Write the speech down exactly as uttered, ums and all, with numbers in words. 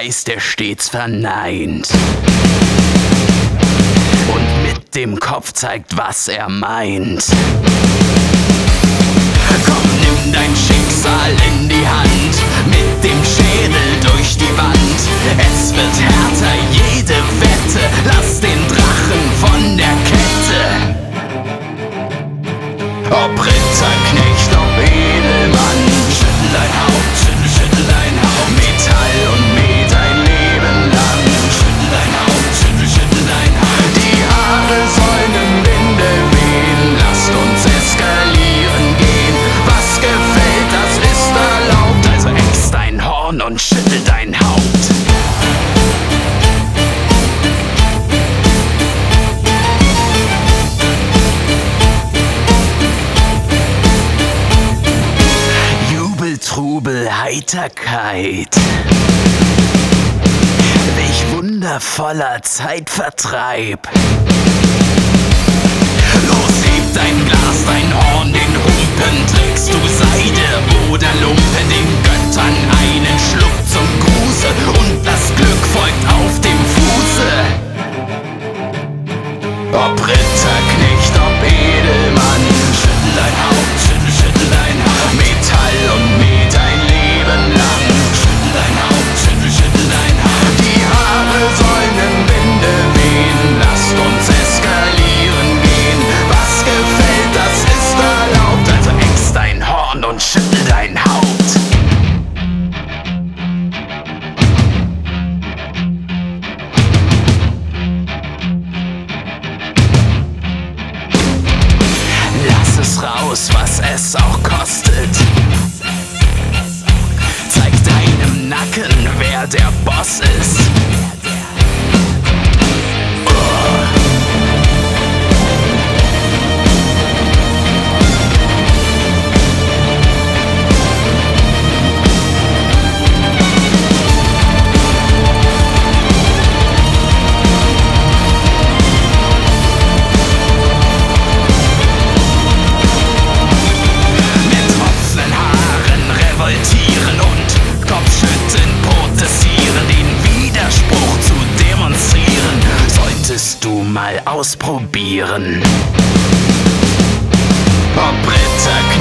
Beweis, der stets verneint und mit dem Kopf zeigt, was er meint. Komm, nimm dein Schicksal in die Hand, mit dem Schädel durch die Wand. Es wird härter, jede Wette, lass den Drachen von der Kette. Ob Ritterknecht, ob Edelmann, schüttel dein Haupt, schüttel, schüttel dein Haupt. Metall und Met ein Leben lang, schüttel dein Haupt, schüttel, schüttel dein Haupt. Die Haare sollen im Winde wehen, lasst uns eskalieren gehen. Was gefällt, das ist erlaubt, also ex dein Horn und schüttel dein Haupt. Trubel, Heiterkeit, welch wundervoller Zeitvertreib. Los, heb dein Glas, dein Horn, den Humpen, trägst du Seide oder Lumpen, den Göttern einen Schluck zum Gruße und das Glück folgt auf dem Fuße. Ob Ritterknecht, ob Edelmann, schüttel dein Haupt, schüttel, schüttel dein Haupt. Metall und Met ein Leben lang, schüttel dein Haupt, schüttel, schüttel dein Haupt. Die Haare sollen im Winde wehen, lasst uns eskalieren gehen. Was gefällt, das ist erlaubt, also ex dein Horn und schüttel dein Haupt. Raus, was es auch kostet. Zeig deinem Nacken, wer der Boss ist. Und Kopfschütteln, protestieren, den Widerspruch zu demonstrieren, solltest du mal ausprobieren. Ob Ritter